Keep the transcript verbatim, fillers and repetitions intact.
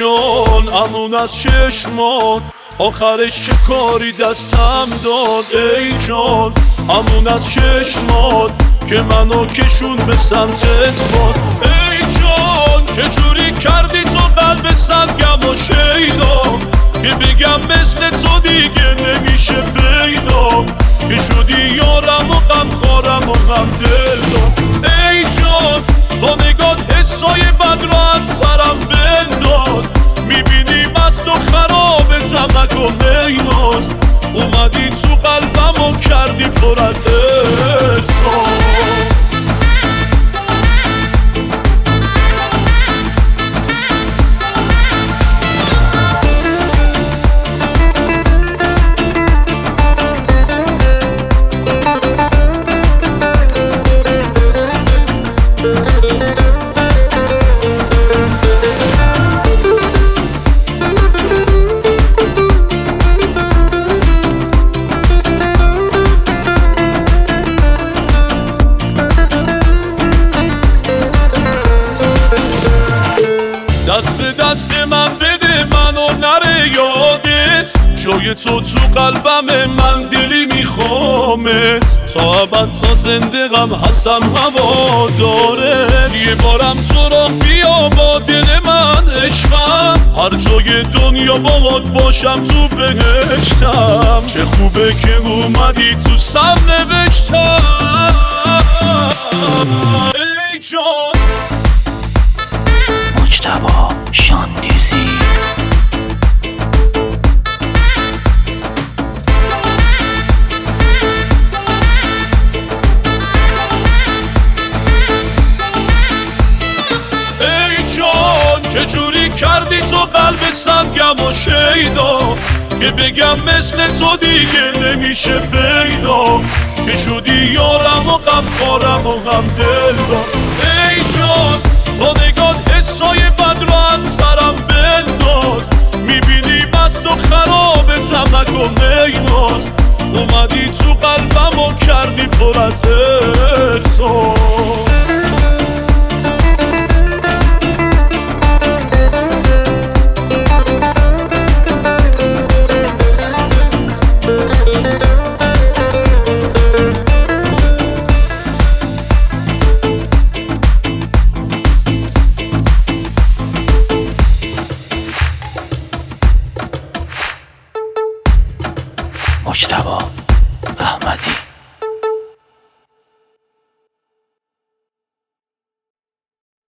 جان امون از چشمات آخرش چه کاری دستم داد. ای جان امون از چشمات که منو کشون به سمتت باز. ای جان چجوری کردی تو قلب سنگم و شیدا که بگم مثل تو دیگه نمیشه پیدا که شدی یارم و غم خارم و غم دلم. ای جان با نگات حسای بد رو از سرم بنداز میبینی مست و خرابتم نکن نیناز. اومدی تو قلبم و کردی پر از احساس. دست به دست من بده منو نره یادت جای تو تو قلبم من دلی میخوامت تا ابد تا زنده غم هستم هوا دارت. یه بارم تو راه بیا با دل من عشقم هر جای دنیا باهات باشم تو بهشتم. چه خوبه که اومدی تو سر نوشتم. ای جان مجتبی شاندیزی ای جان چجوری کردی تو قلب سنگم و شیدا که بگم مثل تو دیگه نمیشه پیدا که شدی یارم و غم خارم و غم دلم. ای جان با نگات حسای بد رو از سرم بنداز میبینی مست و خرابتم نکن نیناز. اومدی تو قلبم و کردی پر از احساس. مجتبی احمدی.